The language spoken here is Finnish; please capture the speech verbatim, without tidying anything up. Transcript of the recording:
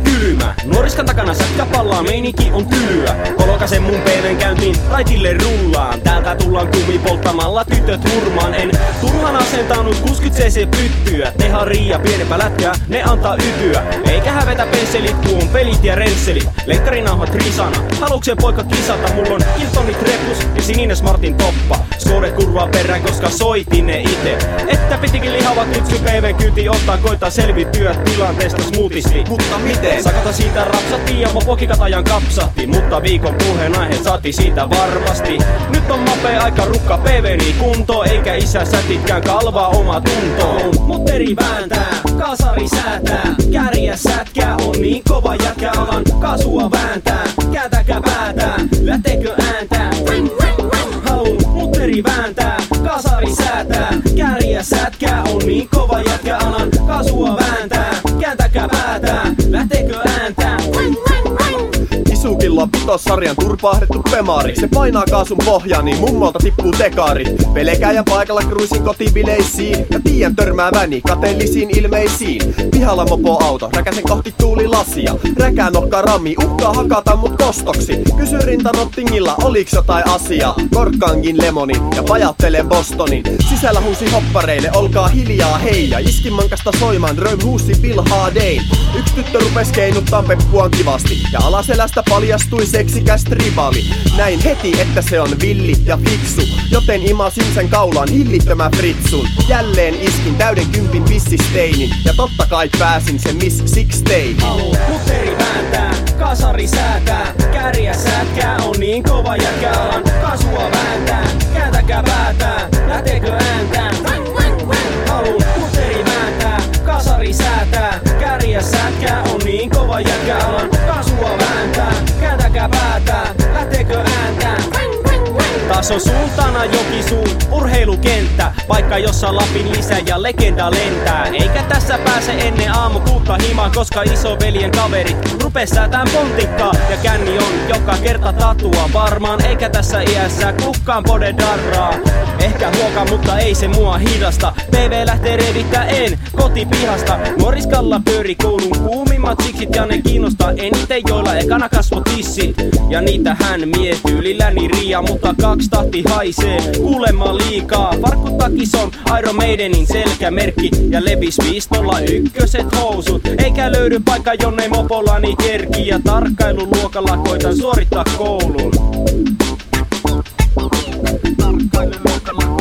kylmä. Nuoriskan takana sätkä pallaa, meininki on tylyä. Kolokasen mun P V:n käyntiin, raitille rullaan. Täältä tullaan kumi polttamalla tytöt hurmaan. En turhan asentanut kuusikymmentä cc pyttyä. Tehdään riia pienempää lätkää, ne antaa ytyä. Eikä hävetä pensselit, kun on pelit ja rensselit. Lenkkarinauhat risana, haluukseen poika kisata. Mulla on Kiltonit repus ja sininen Smartin toppa. Skoodet kurvaa perään, koska soitin ne ite. Että pitikin lihavat nyt sun P V:n kyyti ottaa, koittaa selvityä tilanteesta smoothisti. Mutta miten? Sakata siitä rapsatti ja mopokikatajan kapsahti. Mutta viikon puheenaihe saati siitä varmasti. Nyt on mapea aika rukka P V:ni kunto. Eikä isä sätitkään kalvaa oma tuntoon. Mutteri vääntää, kasari säätää. Kärjä sätkää on niin kova jätkä, alan kasua vääntää. Kääntäkää päätää, lähteekö ääntää? Haluun mutteri vääntää, kasari säätää. Kärjä sätkää on niin kova jätkä, alan kasua vääntää. Kääntäkää päätää, lähteekö ääntää? Isukilla on pitossarjan turpaahdettu pemari. Se painaa kaasun pohjaan, niin mummolta tippuu tekarit. Pelekääjän paikalla kruisin kotibileisiin. Ja tiiän törmääväni kateellisiin ilmeisiin. Pihalla mopo auto, räkäsen kohti tuulilasia. Räkää nokkaa rammi, uhkaa hakata mut kostoksi. Kysy rintanottingilla, oliks jotain asiaa. Korkkaankin lemoni ja pajattelen Bostonin. Sisällä huusi hoppareille, olkaa hiljaa hei. Ja iskin mankasta soimaan, röym huusi Bill Hardein. Yks tyttö rupes keinuttaa peppuaan kivasti. Ja alaselästä paljastui seksikäs rivaali. Näin heti, että se on villi ja fiksu. Joten imasin sen kaulaan hillittömän fritsun. Jälleen iskin täyden kympin pissisteinin. Ja totta kai pääsin sen Miss Sixteen. Haluun mutteri vääntää, kasari säätää. Kärjä sätkää on niin kova jätkä, alan kasvua vääntää. Kääntäkää päätää, lähteekö ääntää? Haluun mutteri vääntää, kasari säätää. Kärjä sätkää on niin kova jätkä, alan kasvua vääntää. Kääntäkää päätää, lähteekö ääntää? Taas on suuntana Jokisuun urheilukenttä. Paikka jossa Lapin lisä ja legenda lentää. Eikä tässä pääse ennen aamu kuutta himaan, koska isoveljen kaverit rupes säätään pontikkaa. Ja känni on joka kerta tatua varmaan. Eikä tässä iässä kukaan pode darraa. Ehkä huokaa, mutta ei se mua hidasta. P V lähtee revittää en kotipihasta. Nuoriskalla pyöri koulun kuumimmat siksit, ja ne kiinnostaa eniten, joilla ekana kasvot tissit. Ja niitä hän mie tyylilläni riia, mutta kaks tahti haisee kuulemma liikaa. Farkkutakis on Iron Maidenin selkämerkki ja levis viistolla ykköset housut. Eikä löydy paikka, jonne mopollani kerki, ja tarkkailuluokalla koitan suorittaa koulun. Tarkkailuluokalla